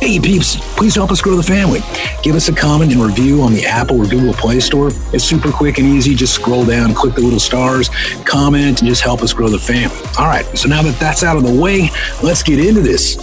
Hey peeps, please help us grow the family. Give us a comment and review on the Apple or Google Play Store. It's super quick and easy. Just scroll down, click the little stars, comment, and just help us grow the family. All right, so now that that's out of the way, let's get into this.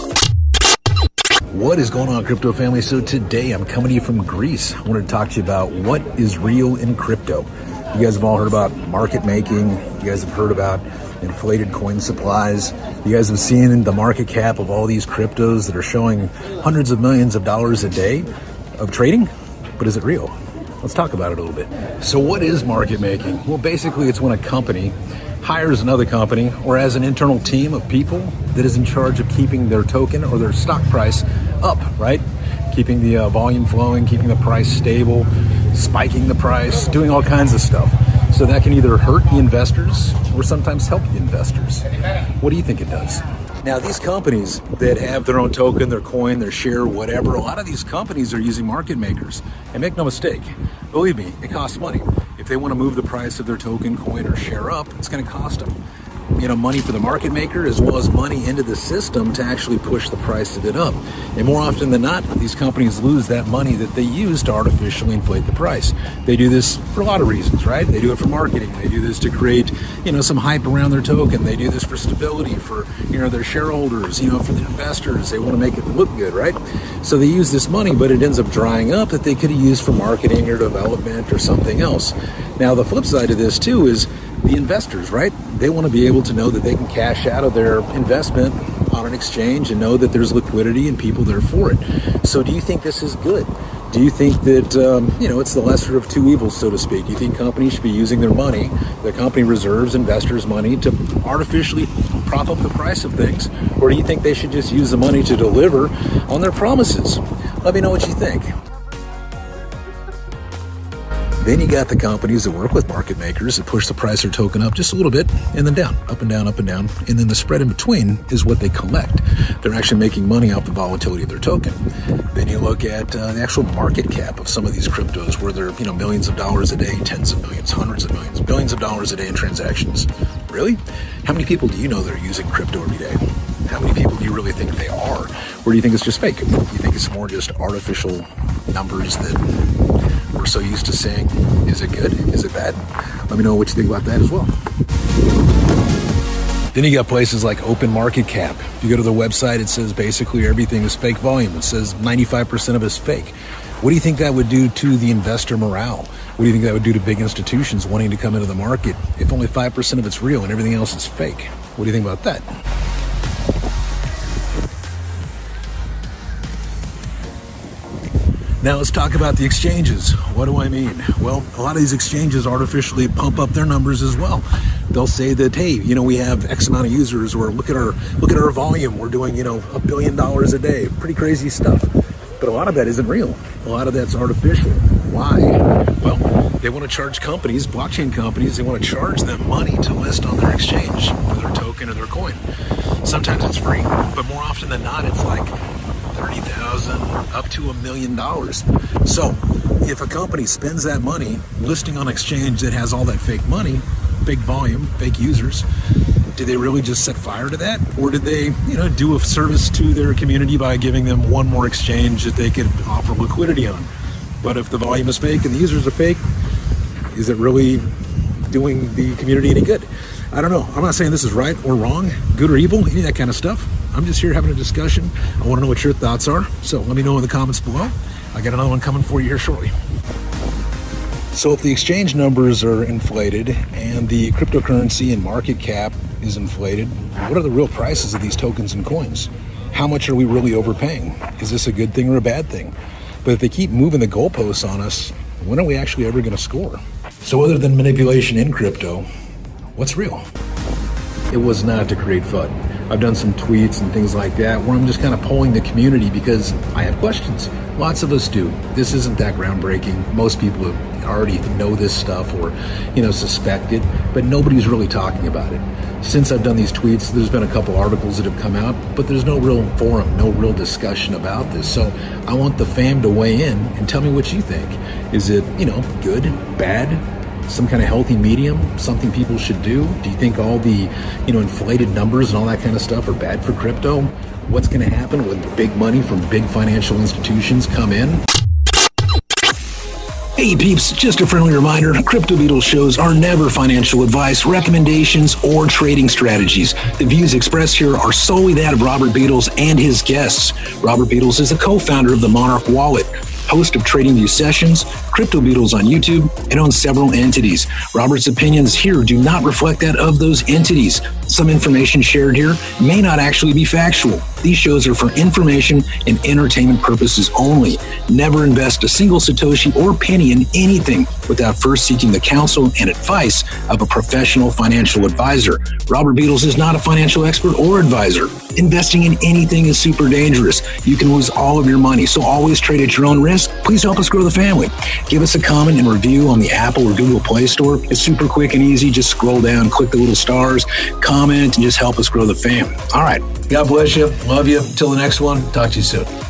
What is going on, crypto family? So today I'm coming to you from Greece. I wanted to talk to you about what is real in crypto. You guys have all heard about market making. You guys have heard about inflated coin supplies. You guys have seen the market cap of all these cryptos that are showing hundreds of millions of dollars a day of trading. But is it real? Let's talk about it a little bit. So what is market making? Well, basically it's when a company hires another company or has an internal team of people that is in charge of keeping their token or their stock price up, right? Keeping the volume flowing, keeping the price stable, spiking the price, doing all kinds of stuff. So that can either hurt the investors or sometimes help the investors. What do you think it does? Now, these companies that have their own token, their coin, their share, whatever, a lot of these companies are using market makers. And make no mistake, believe me, it costs money. If they want to move the price of their token, coin, or share up, it's going to cost them, money for the market maker as well as money into the system to actually push the price of it up. And more often than not, these companies lose that money that they use to artificially inflate the price. They do this for a lot of reasons, right? They do it for marketing. They do this to create, some hype around their token. They do this for stability, for, their shareholders, for the investors. They want to make it look good, right? So they use this money, but it ends up drying up that they could have used for marketing or development or something else. Now, the flip side of this too is the investors, right? They want to be able to know that they can cash out of their investment on an exchange and know that there's liquidity and people there for it. So do you think this is good? Do you think that, it's the lesser of two evils, so to speak? Do you think companies should be using their money, the company reserves, investors' money, to artificially prop up the price of things? Or do you think they should just use the money to deliver on their promises? Let me know what you think. Then you got the companies that work with market makers that push the price of their token up just a little bit and then down, up and down, up and down. And then the spread in between is what they collect. They're actually making money off the volatility of their token. Then you look at the actual market cap of some of these cryptos where they're, millions of dollars a day, tens of millions, hundreds of millions, billions of dollars a day in transactions. Really? How many people do you know that are using crypto every day? How many people do you really think they are? Or do you think it's just fake? Do you think it's more just artificial numbers that we're so used to saying? Is it good? Is it bad? Let me know what you think about that as well. Then you got places like Open Market Cap. If you go to their website, it says basically everything is fake volume. It says 95% of it is fake. What do you think that would do to the investor morale? What do you think that would do to big institutions wanting to come into the market if only 5% of it's real and everything else is fake? What do you think about that? Now let's talk about the exchanges. What do I mean? Well, a lot of these exchanges artificially pump up their numbers as well. They'll say that, hey, we have X amount of users, or look at our volume. We're doing, $1 billion a day. Pretty crazy stuff. But a lot of that isn't real. A lot of that's artificial. Why? Well, they want to charge companies, blockchain companies, they want to charge them money to list on their exchange for their token or their coin. Sometimes it's free, but more often than not, it's like $30,000 up to $1 million. So if a company spends that money listing on exchange that has all that fake money, fake volume, fake users, did they really just set fire to that? Or did they, do a service to their community by giving them one more exchange that they could offer liquidity on? But if the volume is fake and the users are fake, is it really doing the community any good? I don't know. I'm not saying this is right or wrong, good or evil, any of that kind of stuff. I'm just here having a discussion. I want to know what your thoughts are. So let me know in the comments below. I got another one coming for you here shortly. So if the exchange numbers are inflated and the cryptocurrency and market cap is inflated, what are the real prices of these tokens and coins? How much are we really overpaying? Is this a good thing or a bad thing? But if they keep moving the goalposts on us, when are we actually ever going to score? So other than manipulation in crypto, what's real? It was not to create FUD. I've done some tweets and things like that where I'm just kind of polling the community because I have questions. Lots of us do. This isn't that groundbreaking. Most people already know this stuff or, suspect it, but nobody's really talking about it. Since I've done these tweets, there's been a couple articles that have come out, but there's no real forum, no real discussion about this. So I want the fam to weigh in and tell me what you think. Is it, good, bad? some kind of healthy medium, something people should do? Do you think all the, inflated numbers and all that kind of stuff are bad for crypto? What's going to happen when big money from big financial institutions come in? Hey peeps, just a friendly reminder, Crypto Beatles shows are never financial advice, recommendations, or trading strategies. The views expressed here are solely that of Robert Beatles and his guests. Robert Beatles is a co-founder of the Monarch Wallet, host of TradingView Sessions, Crypto Beatles on YouTube, and owns several entities. Robert's opinions here do not reflect that of those entities. Some information shared here may not actually be factual. These shows are for information and entertainment purposes only. Never invest a single Satoshi or penny in anything without first seeking the counsel and advice of a professional financial advisor. Robert Beatles is not a financial expert or advisor. Investing in anything is super dangerous. You can lose all of your money, so always trade at your own risk. Please help us grow the family. Give us a comment and review on the Apple or Google Play Store. It's super quick and easy. Just scroll down, click the little stars, comment, and just help us grow the family. All right. God bless you. Love you. Till the next one. Talk to you soon.